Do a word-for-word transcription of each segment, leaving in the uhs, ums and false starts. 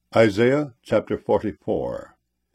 Isaiah chapter forty-four.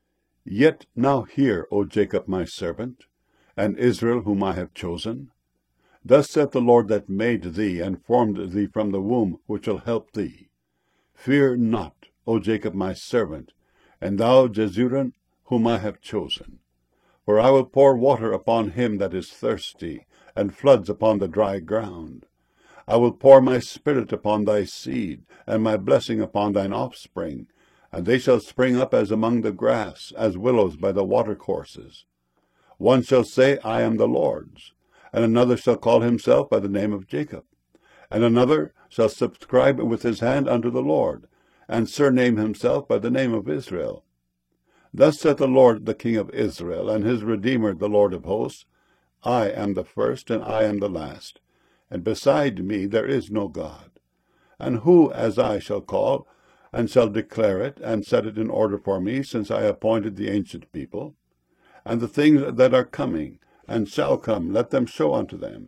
Yet now hear, O Jacob my servant, and Israel whom I have chosen. Thus saith the Lord that made thee, and formed thee from the womb, which will help thee. Fear not, O Jacob my servant, and thou Jeshurun whom I have chosen. For I will pour water upon him that is thirsty, and floods upon the dry ground. I will pour my spirit upon thy seed, and my blessing upon thine offspring, and they shall spring up as among the grass, as willows by the watercourses. One shall say, I am the Lord's, and another shall call himself by the name of Jacob, and another shall subscribe with his hand unto the Lord, and surname himself by the name of Israel. Thus saith the Lord, the King of Israel, and his Redeemer, the Lord of hosts, I am the first, and I am the last, and beside me there is no God. And who as I shall call, and shall declare it, and set it in order for me, since I appointed the ancient people? And the things that are coming, and shall come, let them show unto them.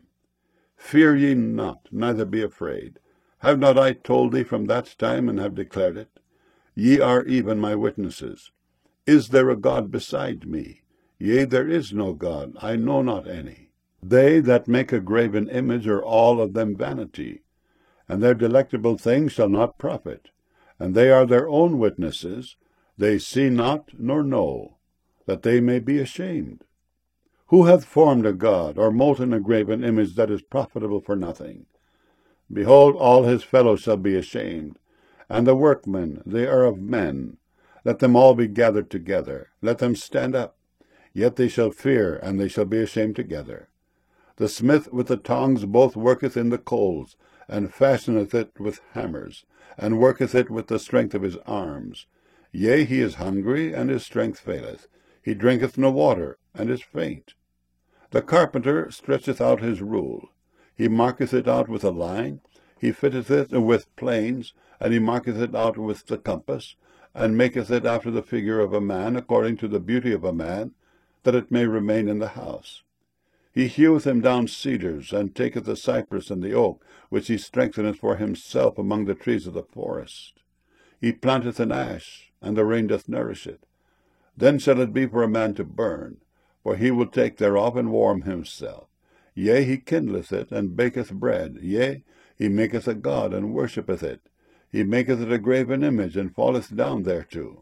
Fear ye not, neither be afraid. Have not I told thee from that time, and have declared it? Ye are even my witnesses. Is there a God beside me? Yea, there is no God, I know not any. They that make a graven image are all of them vanity, and their delectable things shall not profit. And they are their own witnesses, they see not nor know, that they may be ashamed. Who hath formed a god, or molten a graven image that is profitable for nothing? Behold, all his fellows shall be ashamed. And the workmen, they are of men. Let them all be gathered together, let them stand up. Yet they shall fear, and they shall be ashamed together. The smith with the tongs both worketh in the coals, and fashioneth it with hammers, and worketh it with the strength of his arms. Yea, he is hungry, and his strength faileth. He drinketh no water, and is faint. The carpenter stretcheth out his rule. He marketh it out with a line. He fitteth it with planes, and he marketh it out with the compass, and maketh it after the figure of a man, according to the beauty of a man, that it may remain in the house. He heweth him down cedars, and taketh the cypress and the oak, which he strengtheneth for himself among the trees of the forest. He planteth an ash, and the rain doth nourish it. Then shall it be for a man to burn, for he will take thereof and warm himself. Yea, he kindleth it, and baketh bread. Yea, he maketh a god, and worshippeth it. He maketh it a graven image, and falleth down thereto.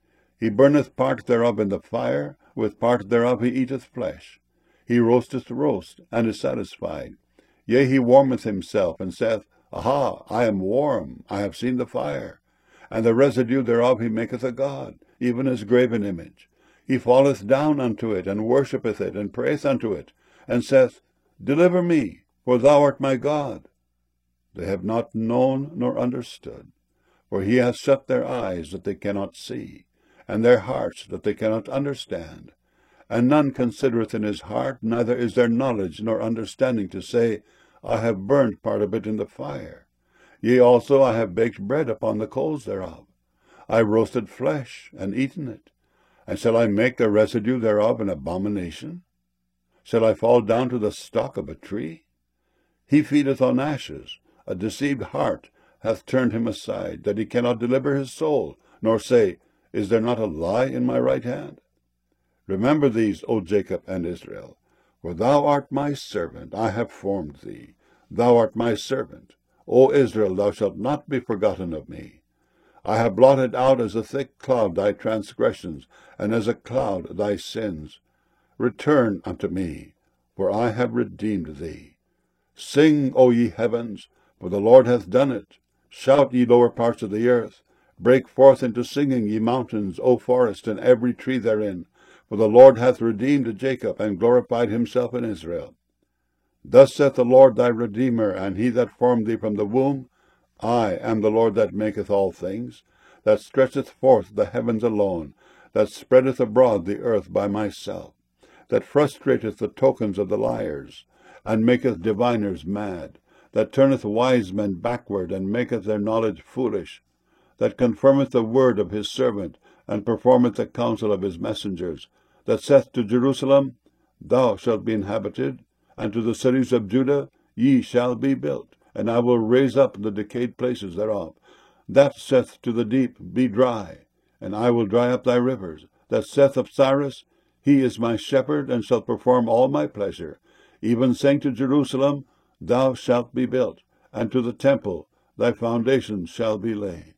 He burneth part thereof in the fire, with part thereof he eateth flesh. He roasteth roast, and is satisfied. Yea, he warmeth himself, and saith, Aha, I am warm, I have seen the fire. And the residue thereof he maketh a god, even his graven image. He falleth down unto it, and worshippeth it, and prayeth unto it, and saith, Deliver me, for thou art my God. They have not known nor understood, for he hath shut their eyes that they cannot see, and their hearts that they cannot understand. And none considereth in his heart, neither is there knowledge nor understanding to say, I have burned part of it in the fire. Yea, also I have baked bread upon the coals thereof. I roasted flesh, and eaten it. And shall I make the residue thereof an abomination? Shall I fall down to the stalk of a tree? He feedeth on ashes. A deceived heart hath turned him aside, that he cannot deliver his soul, nor say, Is there not a lie in my right hand? Remember these, O Jacob and Israel, for thou art my servant, I have formed thee. Thou art my servant. O Israel, thou shalt not be forgotten of me. I have blotted out as a thick cloud thy transgressions, and as a cloud thy sins. Return unto me, for I have redeemed thee. Sing, O ye heavens, for the Lord hath done it. Shout, ye lower parts of the earth. Break forth into singing, ye mountains, O forest, and every tree therein. For the Lord hath redeemed Jacob, and glorified himself in Israel. Thus saith the Lord thy Redeemer, and he that formed thee from the womb, I am the Lord that maketh all things, that stretcheth forth the heavens alone, that spreadeth abroad the earth by myself, that frustrateth the tokens of the liars, and maketh diviners mad, that turneth wise men backward, and maketh their knowledge foolish, that confirmeth the word of his servant, and performeth the counsel of his messengers, that saith to Jerusalem, Thou shalt be inhabited, and to the cities of Judah, Ye shall be built, and I will raise up the decayed places thereof. that saith to the deep, Be dry, and I will dry up thy rivers, that saith of Cyrus, He is my shepherd, and shall perform all my pleasure, even saying to Jerusalem, Thou shalt be built, and to the temple thy foundations shall be laid.